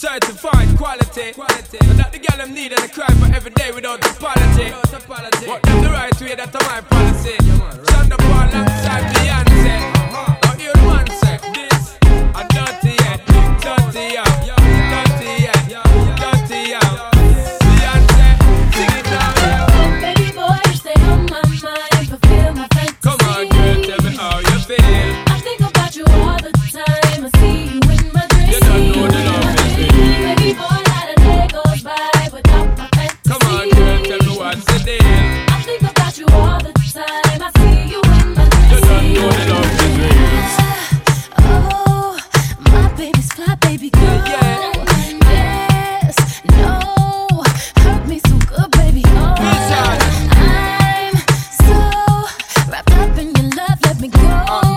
certified quality. And that the girl them need and I cry for every day without apology. What them the right way, that's my policy. Shonda Paul alongside Beyonce. Now hear the man say, this a dirty yet, dirty yet, dirty yet, dirty yet. Beyonce, sing it now, yeah. Baby boy, you stay on my mind, fulfill my fantasy. Come on, girl, tell me how you feel. I think about you all the time, I see you in my dreams. You don't know the love is real. Baby boy, not a day goes by without my fantasy. Come on, girl, tell me what's the deal. I think about you all the time, I see you in my dreams. You don't know the love is real. Oh, my baby's fly, baby girl. Yeah. Yes, no, hurt me so good, baby. Oh, Listen. I'm so wrapped up in your love, let me go.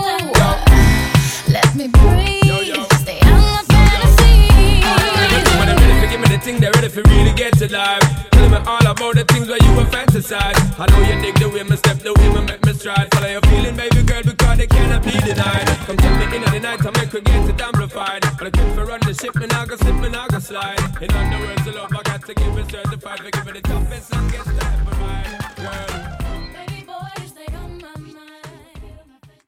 Let me breathe, Yo. stay out my fantasy. When they're ready to give me the thing, they're ready for really get to life. Tell me all about the things where you were fantasize. I know you dig the way me step, the way me make me stride. Follow your feeling, baby girl, because they cannot be denied. Come check me in at the night, I make her get it amplified. But I keep for run the ship, me nah go slip, me nah go slide. In other words, the love I got to give it certified. For give it the toughest and get that.